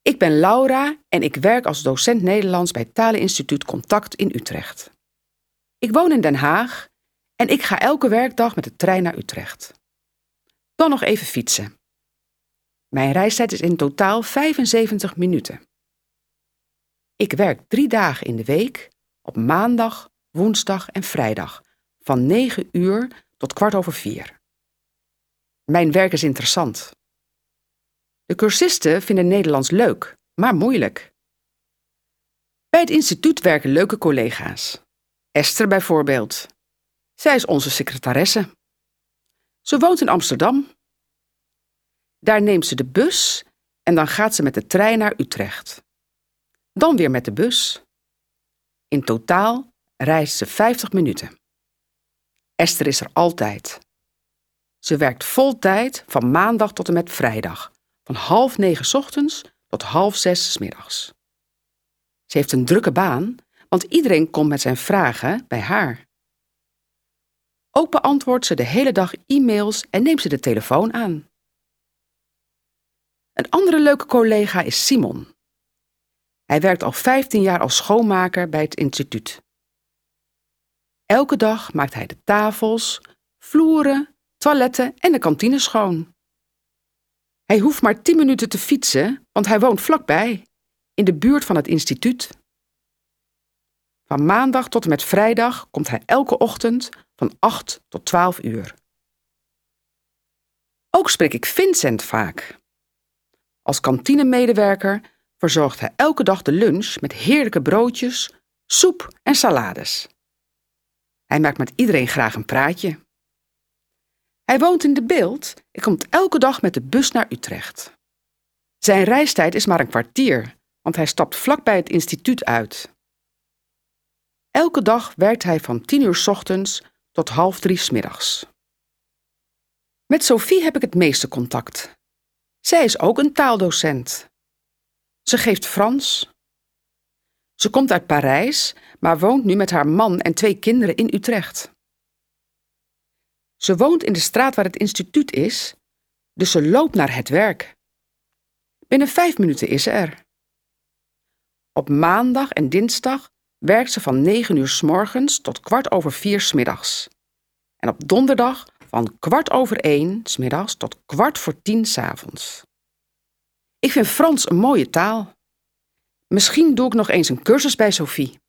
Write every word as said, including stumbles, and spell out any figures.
Ik ben Laura en ik werk als docent Nederlands bij Taleninstituut Contact in Utrecht. Ik woon in Den Haag en ik ga elke werkdag met de trein naar Utrecht. Dan nog even fietsen. Mijn reistijd is in totaal vijfenzeventig minuten. Ik werk drie dagen in de week, op maandag, woensdag en vrijdag, van negen uur tot kwart over vier. Mijn werk is interessant. De cursisten vinden Nederlands leuk, maar moeilijk. Bij het instituut werken leuke collega's. Esther bijvoorbeeld. Zij is onze secretaresse. Ze woont in Amsterdam. Daar neemt ze de bus en dan gaat ze met de trein naar Utrecht. Dan weer met de bus. In totaal reist ze vijftig minuten. Esther is er altijd. Ze werkt vol tijd van maandag tot en met vrijdag, van half negen 's ochtends tot half zes 's middags. Ze heeft een drukke baan, want iedereen komt met zijn vragen bij haar. Ook beantwoordt ze de hele dag e-mails en neemt ze de telefoon aan. Een andere leuke collega is Simon. Hij werkt al vijftien jaar als schoonmaker bij het instituut. Elke dag maakt hij de tafels, vloeren, toiletten en de kantine schoon. Hij hoeft maar tien minuten te fietsen, want hij woont vlakbij, in de buurt van het instituut. Van maandag tot en met vrijdag komt hij elke ochtend van acht tot twaalf uur. Ook spreek ik Vincent vaak. Als kantinemedewerker verzorgt hij elke dag de lunch met heerlijke broodjes, soep en salades. Hij maakt met iedereen graag een praatje. Hij woont in De Bilt en komt elke dag met de bus naar Utrecht. Zijn reistijd is maar een kwartier, want hij stapt vlak bij het instituut uit. Elke dag werkt hij van tien uur 's ochtends tot half drie 's middags. Met Sophie heb ik het meeste contact. Zij is ook een taaldocent. Ze geeft Frans. Ze komt uit Parijs, maar woont nu met haar man en twee kinderen in Utrecht. Ze woont in de straat waar het instituut is, dus ze loopt naar het werk. Binnen vijf minuten is ze er. Op maandag en dinsdag werkt ze van negen uur 's morgens tot kwart over vier 's middags. En op donderdag van kwart over één 's middags tot kwart voor tien 's avonds. Ik vind Frans een mooie taal. Misschien doe ik nog eens een cursus bij Sophie.